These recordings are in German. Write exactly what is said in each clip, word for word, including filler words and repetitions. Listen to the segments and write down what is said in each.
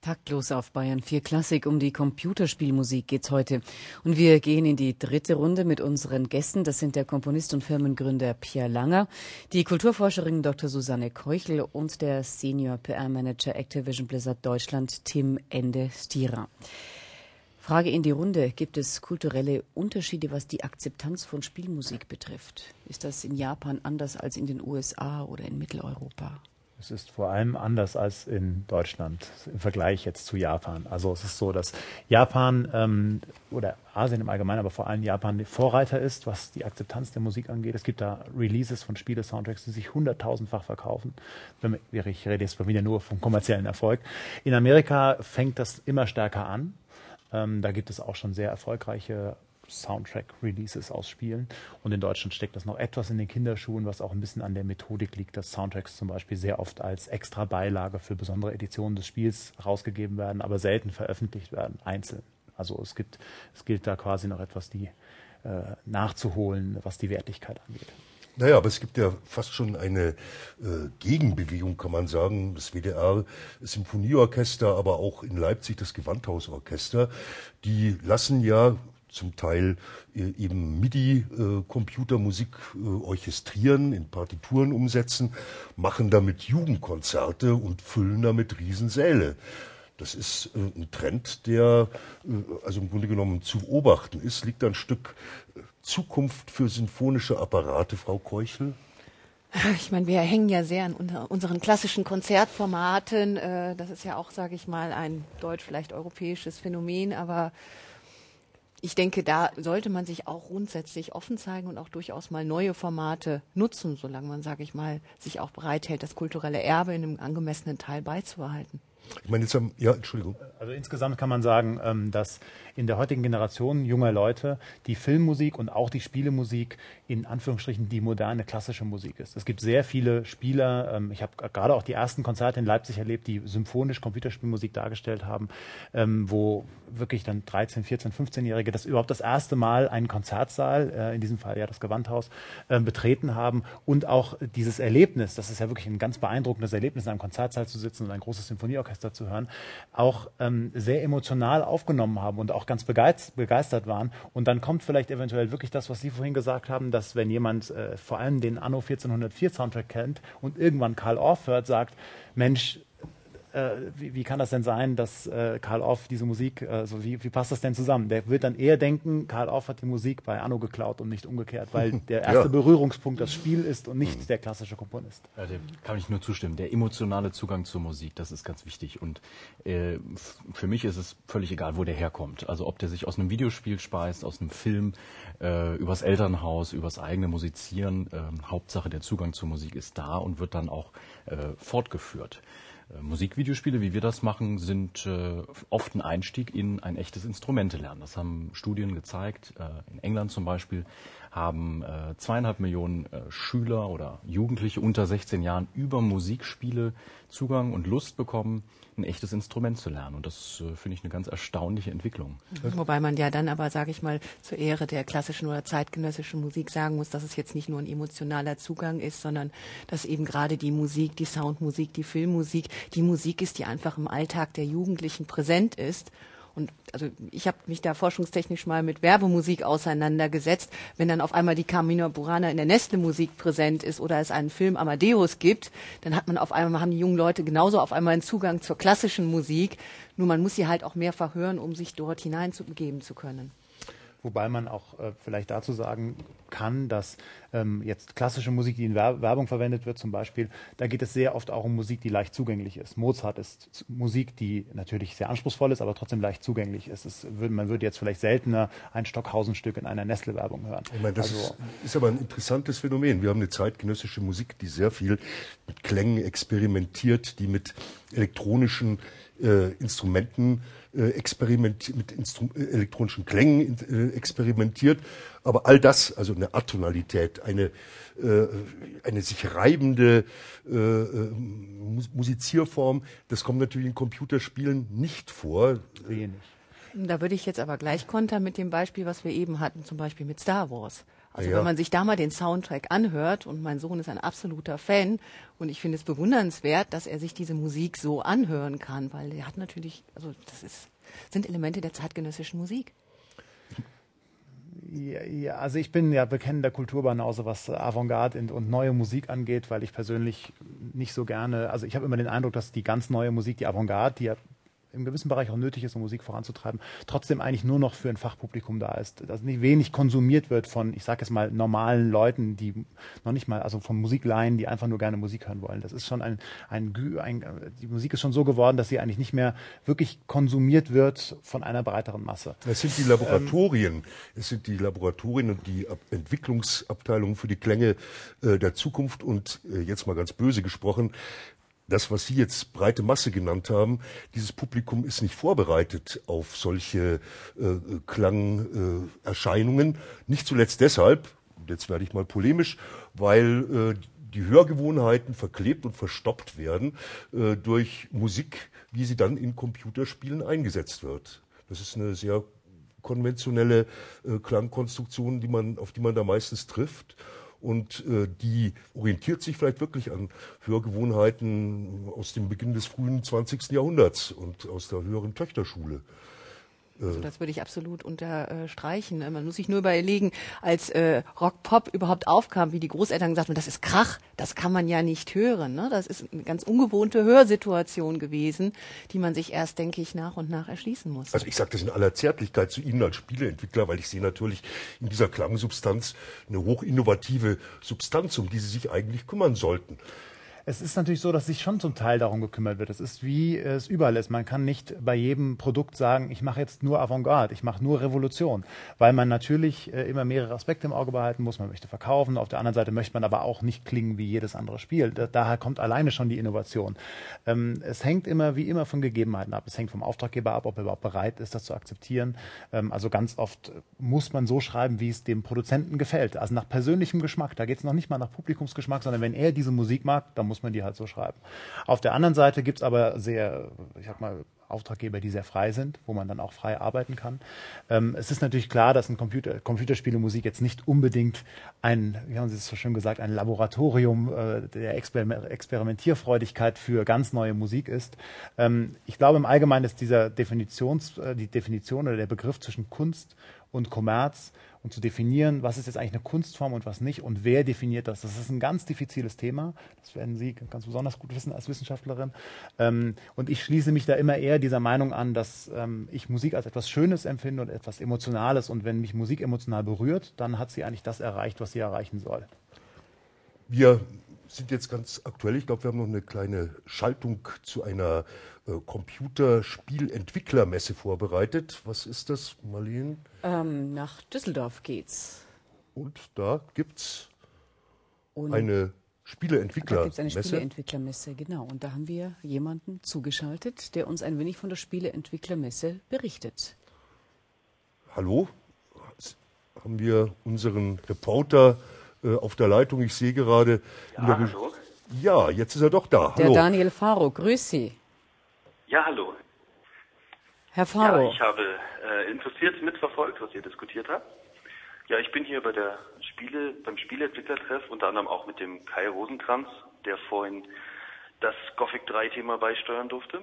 Taktlos auf Bayern vier Klassik. Um die Computerspielmusik geht's heute. Und wir gehen in die dritte Runde mit unseren Gästen. Das sind der Komponist und Firmengründer Pierre Langer, die Kulturforscherin Doktor Susanne Keuchel und der Senior P R-Manager Activision Blizzard Deutschland Tim Ende-Stira. Frage in die Runde. Gibt es kulturelle Unterschiede, was die Akzeptanz von Spielmusik betrifft? Ist das in Japan anders als in den U S A oder in Mitteleuropa? Es ist vor allem anders als in Deutschland im Vergleich jetzt zu Japan. Also es ist so, dass Japan ähm, oder Asien im Allgemeinen, aber vor allem Japan Vorreiter ist, was die Akzeptanz der Musik angeht. Es gibt da Releases von Spiele-Soundtracks, die sich hunderttausendfach verkaufen. Ich rede jetzt wieder nur vom kommerziellen Erfolg. In Amerika fängt das immer stärker an. Ähm, da gibt es auch schon sehr erfolgreiche Soundtrack-Releases aus Spielen. Und in Deutschland steckt das noch etwas in den Kinderschuhen, was auch ein bisschen an der Methodik liegt, dass Soundtracks zum Beispiel sehr oft als extra Beilage für besondere Editionen des Spiels rausgegeben werden, aber selten veröffentlicht werden, einzeln. Also es gibt, es gilt da quasi noch etwas die, äh, nachzuholen, was die Wertigkeit angeht. Naja, aber es gibt ja fast schon eine äh, Gegenbewegung, kann man sagen. Das W D R-Symphonieorchester, aber auch in Leipzig das Gewandhausorchester, die lassen ja zum Teil äh, eben MIDI-Computermusik äh, äh, orchestrieren, in Partituren umsetzen, machen damit Jugendkonzerte und füllen damit Riesensäle. Das ist äh, ein Trend, der äh, also im Grunde genommen zu beobachten ist. Liegt da ein Stück äh, Zukunft für sinfonische Apparate, Frau Keuchel? Ich meine, wir hängen ja sehr an unter unseren klassischen Konzertformaten. Äh, das ist ja auch, sage ich mal, ein deutsch, vielleicht europäisches Phänomen, aber ich denke, da sollte man sich auch grundsätzlich offen zeigen und auch durchaus mal neue Formate nutzen, solange man, sage ich mal, sich auch bereithält, das kulturelle Erbe in einem angemessenen Teil beizubehalten. Ich meine, jetzt haben, ja, Entschuldigung. Also insgesamt kann man sagen, dass in der heutigen Generation junger Leute die Filmmusik und auch die Spielemusik in Anführungsstrichen die moderne klassische Musik ist. Es gibt sehr viele Spieler, ich habe gerade auch die ersten Konzerte in Leipzig erlebt, die symphonisch Computerspielmusik dargestellt haben, wo wirklich dann dreizehn-, vierzehn-, fünfzehnjährige das überhaupt das erste Mal einen Konzertsaal, in diesem Fall ja das Gewandhaus, betreten haben und auch dieses Erlebnis, das ist ja wirklich ein ganz beeindruckendes Erlebnis, in einem Konzertsaal zu sitzen und ein großes Symphonieorchester zu hören, auch ähm, sehr emotional aufgenommen haben und auch ganz begeistert waren. Und dann kommt vielleicht eventuell wirklich das, was Sie vorhin gesagt haben, dass wenn jemand äh, vor allem den Anno vierzehnhundertvier Soundtrack kennt und irgendwann Carl Orff hört, sagt, Mensch, äh, wie, wie kann das denn sein, dass äh, Carl Orff diese Musik, äh, so wie, wie passt das denn zusammen? Der wird dann eher denken, Carl Orff hat die Musik bei Anno geklaut und nicht umgekehrt, weil der erste ja. Berührungspunkt das Spiel ist und nicht der klassische Komponist. Ja, dem kann ich nur zustimmen. Der emotionale Zugang zur Musik, das ist ganz wichtig. Und äh, f- für mich ist es völlig egal, wo der herkommt. Also ob der sich aus einem Videospiel speist, aus einem Film, äh, übers Elternhaus, übers eigene Musizieren. Äh, Hauptsache der Zugang zur Musik ist da und wird dann auch äh, fortgeführt. Musikvideospiele, wie wir das machen, sind äh, oft ein Einstieg in ein echtes Instrumentelernen. Das haben Studien gezeigt. Äh, in England zum Beispiel haben äh, zweieinhalb Millionen äh, Schüler oder Jugendliche unter sechzehn Jahren über Musikspiele Zugang und Lust bekommen, ein echtes Instrument zu lernen. Und das äh, finde ich eine ganz erstaunliche Entwicklung. Wobei man ja dann aber, sage ich mal, zur Ehre der klassischen oder zeitgenössischen Musik sagen muss, dass es jetzt nicht nur ein emotionaler Zugang ist, sondern dass eben gerade die Musik, die Soundmusik, die Filmmusik, die Musik ist, die einfach im Alltag der Jugendlichen präsent ist. Und also ich habe mich da forschungstechnisch mal mit Werbemusik auseinandergesetzt. Wenn dann auf einmal die Carmina Burana in der Nestle-Musik präsent ist oder es einen Film Amadeus gibt, dann hat man auf einmal, haben die jungen Leute genauso auf einmal einen Zugang zur klassischen Musik. Nur man muss sie halt auch mehrfach hören, um sich dort hineinzugeben zu können. Wobei man auch äh, vielleicht dazu sagen kann, dass ähm, jetzt klassische Musik, die in Wer- Werbung verwendet wird zum Beispiel, da geht es sehr oft auch um Musik, die leicht zugänglich ist. Mozart ist z- Musik, die natürlich sehr anspruchsvoll ist, aber trotzdem leicht zugänglich ist. Es würd, man würde jetzt vielleicht seltener ein Stockhausen-Stück in einer Nestle-Werbung hören. Ich meine, das also, ist, ist aber ein interessantes Phänomen. Wir haben eine zeitgenössische Musik, die sehr viel mit Klängen experimentiert, die mit elektronischen äh, Instrumenten äh, experimentiert, mit Instru- äh, elektronischen Klängen äh, experimentiert. Aber all das, also eine Atonalität, eine, äh, eine sich reibende äh, äh, Musizierform, das kommt natürlich in Computerspielen nicht vor. wenig. Da würde ich jetzt aber gleich kontern mit dem Beispiel, was wir eben hatten, zum Beispiel mit Star Wars. Also ja. wenn man sich da mal den Soundtrack anhört, und mein Sohn ist ein absoluter Fan, und ich finde es bewundernswert, dass er sich diese Musik so anhören kann, weil er hat natürlich, also das ist, sind Elemente der zeitgenössischen Musik. Ja, ja, also ich bin ja bekennender Kulturbanause, was Avantgarde und neue Musik angeht, weil ich persönlich nicht so gerne, also ich habe immer den Eindruck, dass die ganz neue Musik, die Avantgarde, die ja im gewissen Bereich auch nötig ist, um Musik voranzutreiben, trotzdem eigentlich nur noch für ein Fachpublikum da ist. Dass nicht wenig konsumiert wird von, ich sage jetzt mal, normalen Leuten, die noch nicht mal, also von Musikleien, die einfach nur gerne Musik hören wollen. Das ist schon ein, ein, ein, die Musik ist schon so geworden, dass sie eigentlich nicht mehr wirklich konsumiert wird von einer breiteren Masse. Es sind die Laboratorien, ähm, es sind die Laboratorien und die Ab- Entwicklungsabteilungen für die Klänge äh, der Zukunft und äh, jetzt mal ganz böse gesprochen, das, was Sie jetzt breite Masse genannt haben, dieses Publikum ist nicht vorbereitet auf solche äh, Klangerscheinungen. Äh, nicht zuletzt deshalb, jetzt werde ich mal polemisch, weil äh, die Hörgewohnheiten verklebt und verstoppt werden äh, durch Musik, wie sie dann in Computerspielen eingesetzt wird. Das ist eine sehr konventionelle äh, Klangkonstruktion, die man, auf die man da meistens trifft. Und äh, die orientiert sich vielleicht wirklich an Hörgewohnheiten aus dem Beginn des frühen zwanzigsten Jahrhunderts und aus der höheren Töchterschule. Also das würde ich absolut unterstreichen. Man muss sich nur überlegen, als äh, Rock-Pop überhaupt aufkam, wie die Großeltern gesagt haben, das ist Krach, das kann man ja nicht hören. Ne? Das ist eine ganz ungewohnte Hörsituation gewesen, die man sich erst, denke ich, nach und nach erschließen muss. Also ich sage das in aller Zärtlichkeit zu Ihnen als Spieleentwickler, weil ich sehe natürlich in dieser Klangsubstanz eine hochinnovative Substanz, um die Sie sich eigentlich kümmern sollten. Es ist natürlich so, dass sich schon zum Teil darum gekümmert wird. Es ist wie es überall ist. Man kann nicht bei jedem Produkt sagen, ich mache jetzt nur Avantgarde, ich mache nur Revolution, weil man natürlich äh, immer mehrere Aspekte im Auge behalten muss. Man möchte verkaufen, auf der anderen Seite möchte man aber auch nicht klingen wie jedes andere Spiel. Da, daher kommt alleine schon die Innovation. Ähm, es hängt immer wie immer von Gegebenheiten ab. Es hängt vom Auftraggeber ab, ob er überhaupt bereit ist, das zu akzeptieren. Ähm, also ganz oft muss man so schreiben, wie es dem Produzenten gefällt. Also nach persönlichem Geschmack. Da geht es noch nicht mal nach Publikumsgeschmack, sondern wenn er diese Musik mag, dann muss man die halt so schreiben. Auf der anderen Seite gibt es aber sehr, ich sag mal, Auftraggeber, die sehr frei sind, wo man dann auch frei arbeiten kann. Ähm, es ist natürlich klar, dass ein Computer, Computerspielemusik jetzt nicht unbedingt ein, wie haben Sie es so schön gesagt, ein Laboratorium äh, der Exper- Experimentierfreudigkeit für ganz neue Musik ist. Ähm, ich glaube, im Allgemeinen ist dieser Definitions, äh, die Definition oder der Begriff zwischen Kunst und Kommerz und zu definieren, was ist jetzt eigentlich eine Kunstform und was nicht und wer definiert das. Das ist ein ganz diffiziles Thema. Das werden Sie ganz besonders gut wissen als Wissenschaftlerin. Ähm, und ich schließe mich da immer eher dieser Meinung an, dass ähm, ich Musik als etwas Schönes empfinde und etwas Emotionales. Und wenn mich Musik emotional berührt, dann hat sie eigentlich das erreicht, was sie erreichen soll. Wir sind jetzt ganz aktuell. Ich glaube, wir haben noch eine kleine Schaltung zu einer äh, Computerspielentwicklermesse vorbereitet. Was ist das, Marlene? Ähm, nach Düsseldorf geht's. Und da gibt's Und eine Spieleentwicklermesse. Da gibt es eine Spieleentwicklermesse, genau. Und da haben wir jemanden zugeschaltet, der uns ein wenig von der Spieleentwicklermesse berichtet. Hallo? Haben wir unseren Reporter äh, auf der Leitung? Ich sehe gerade... Ja, in der hallo. Ja, jetzt ist er doch da. Der Hallo. Daniel Faro, grüß Sie. Ja, hallo. Herr Faro. Ja, ich habe äh, interessiert mitverfolgt, was ihr diskutiert habt. Ja, ich bin hier bei der Spiele, beim Spieleentwicklertreff, unter anderem auch mit dem Kai Rosenkranz, der vorhin das Gothic drei Thema beisteuern durfte.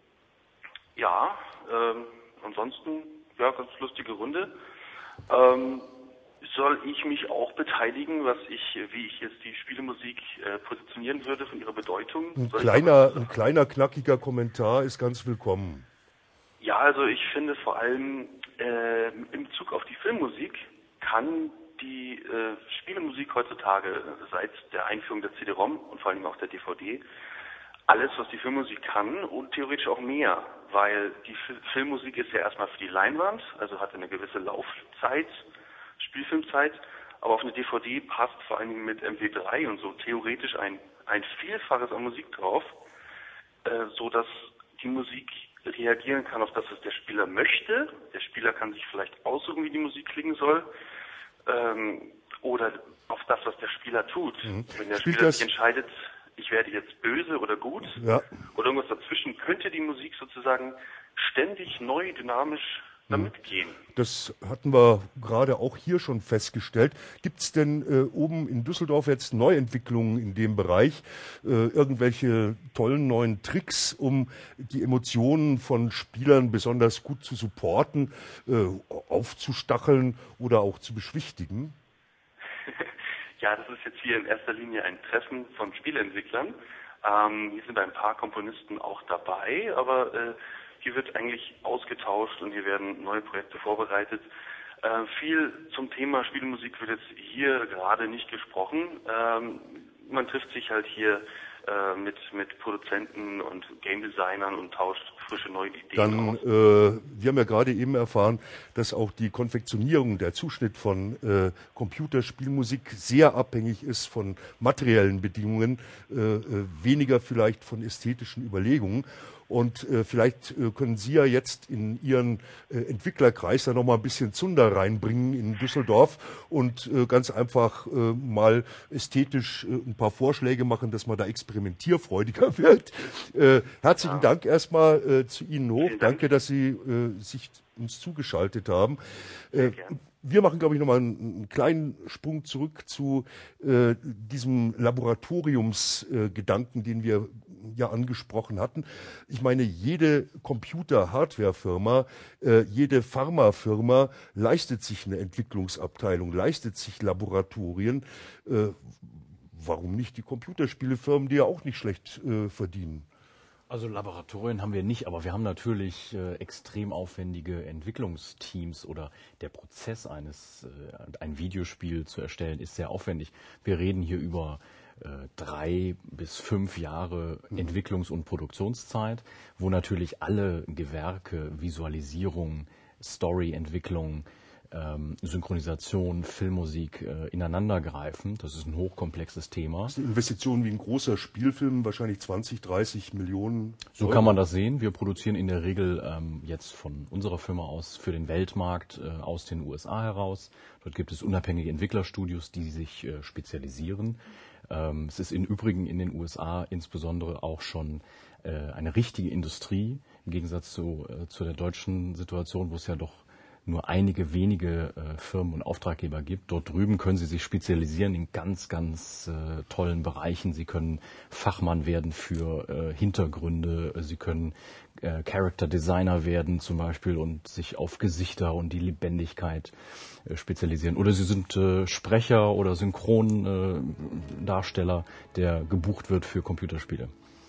Ja, ähm, ansonsten, ja, ganz lustige Runde. Ähm, soll ich mich auch beteiligen, was ich, wie ich jetzt die Spielemusik äh, positionieren würde von ihrer Bedeutung? Ein Soll kleiner, ein kleiner, knackiger Kommentar ist ganz willkommen. Ja, also ich finde vor allem äh, in Bezug auf die Filmmusik kann die äh, Spielemusik heutzutage seit der Einführung der C D-ROM und vor allem auch der D V D alles, was die Filmmusik kann und theoretisch auch mehr, weil die F- Filmmusik ist ja erstmal für die Leinwand, also hat eine gewisse Laufzeit, Spielfilmzeit, aber auf eine D V D passt vor allem mit M P drei und so theoretisch ein, ein Vielfaches an Musik drauf, äh, so dass die Musik reagieren kann auf das, was der Spieler möchte. Der Spieler kann sich vielleicht aussuchen, wie die Musik klingen soll, ähm, oder auf das, was der Spieler tut. Mhm. Wenn der Spielt Spieler das sich entscheidet, ich werde jetzt böse oder gut, ja. oder irgendwas dazwischen, könnte die Musik sozusagen ständig neu, dynamisch damit gehen. Das hatten wir gerade auch hier schon festgestellt. Gibt es denn äh, oben in Düsseldorf jetzt Neuentwicklungen in dem Bereich? Äh, irgendwelche tollen neuen Tricks, um die Emotionen von Spielern besonders gut zu supporten, äh, aufzustacheln oder auch zu beschwichtigen? Ja, das ist jetzt hier in erster Linie ein Treffen von Spieleentwicklern. Ähm, hier sind ein paar Komponisten auch dabei, aber äh, hier wird eigentlich ausgetauscht und hier werden neue Projekte vorbereitet. Äh, viel zum Thema Spielmusik wird jetzt hier gerade nicht gesprochen. Ähm, man trifft sich halt hier äh, mit, mit Produzenten und Game Designern und tauscht frische neue Ideen Dann, aus. Äh, wir haben ja gerade eben erfahren, dass auch die Konfektionierung, der Zuschnitt von äh, Computerspielmusik sehr abhängig ist von materiellen Bedingungen, äh, äh, weniger vielleicht von ästhetischen Überlegungen. Und äh, vielleicht äh, können Sie ja jetzt in Ihren äh, Entwicklerkreis da noch mal ein bisschen Zunder reinbringen in Düsseldorf und äh, ganz einfach äh, mal ästhetisch äh, ein paar Vorschläge machen, dass man da experimentierfreudiger wird. Äh, herzlichen ja. Dank erstmal äh, zu Ihnen hoch. Danke, dass Sie äh, sich uns zugeschaltet haben. Äh, Wir machen, glaube ich, nochmal einen, einen kleinen Sprung zurück zu äh, diesem Laboratoriumsgedanken, äh, den wir ja angesprochen hatten. Ich meine, jede Computer-Hardware-Firma, äh, jede Pharmafirma leistet sich eine Entwicklungsabteilung, leistet sich Laboratorien. Äh, warum nicht die Computerspielefirmen, die ja auch nicht schlecht äh, verdienen? Also Laboratorien haben wir nicht, aber wir haben natürlich äh, extrem aufwendige Entwicklungsteams oder der Prozess eines, äh, ein Videospiel zu erstellen ist sehr aufwendig. Wir reden hier über äh, drei bis fünf Jahre mhm. Entwicklungs- und Produktionszeit, wo natürlich alle Gewerke, Visualisierung, Storyentwicklung, Ähm, Synchronisation, Filmmusik äh, ineinandergreifen. Das ist ein hochkomplexes Thema. Das ist eine Investition wie ein großer Spielfilm, wahrscheinlich zwanzig, dreißig Millionen So Euro. kann man das sehen. Wir produzieren in der Regel ähm, jetzt von unserer Firma aus für den Weltmarkt äh, aus den U S A heraus. Dort gibt es unabhängige Entwicklerstudios, die sich äh, spezialisieren. Ähm, es ist im Übrigen in den U S A insbesondere auch schon äh, eine richtige Industrie, im Gegensatz zu, äh, zu der deutschen Situation, wo es ja doch nur einige wenige äh, Firmen und Auftraggeber gibt. Dort drüben können Sie sich spezialisieren in ganz, ganz äh, tollen Bereichen. Sie können Fachmann werden für äh, Hintergründe. Sie können äh, Character Designer werden zum Beispiel und sich auf Gesichter und die Lebendigkeit äh, spezialisieren. Oder Sie sind äh, Sprecher oder Synchrondarsteller, äh, der gebucht wird für Computerspiele.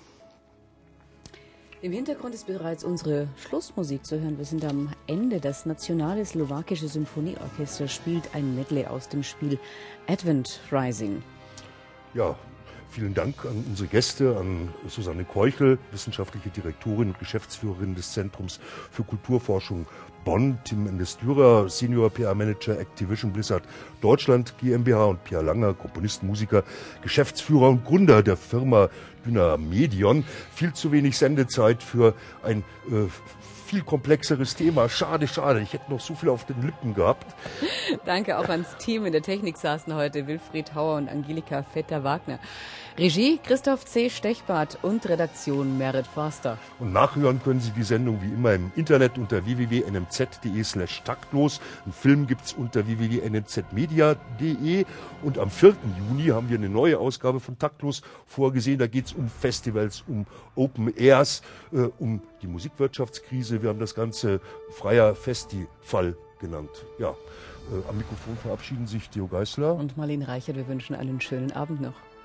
Im Hintergrund ist bereits unsere Schlussmusik zu hören. Wir sind am Ende. Das Nationale Slowakische Symphonieorchester spielt ein Medley aus dem Spiel Advent Rising. Ja, vielen Dank an unsere Gäste, an Susanne Keuchel, wissenschaftliche Direktorin und Geschäftsführerin des Zentrums für Kulturforschung Bonn, Tim Endestürer, Senior P R-Manager Activision Blizzard Deutschland GmbH und Pierre Langer, Komponist, Musiker, Geschäftsführer und Gründer der Firma Dynamedion. Viel zu wenig Sendezeit für ein äh, viel komplexeres Thema. Schade, schade. Ich hätte noch so viel auf den Lippen gehabt. Danke auch ans Team. In der Technik saßen heute Wilfried Hauer und Angelika Vetter-Wagner. Regie Christoph C. Stechbart und Redaktion Merit Forster. Und nachhören können Sie die Sendung wie immer im Internet unter w w w punkt n m z punkt d e slash taktlos. Einen Film gibt's unter w w w punkt n m z media punkt d e. Und am vierten Juni haben wir eine neue Ausgabe von Taktlos vorgesehen. Da geht's um Festivals, um Open Airs, äh, um die Musikwirtschaftskrise. Wir haben das Ganze Freier Festival genannt. Ja, äh, am Mikrofon verabschieden sich Theo Geisler und Marlene Reichert. Wir wünschen einen schönen Abend noch.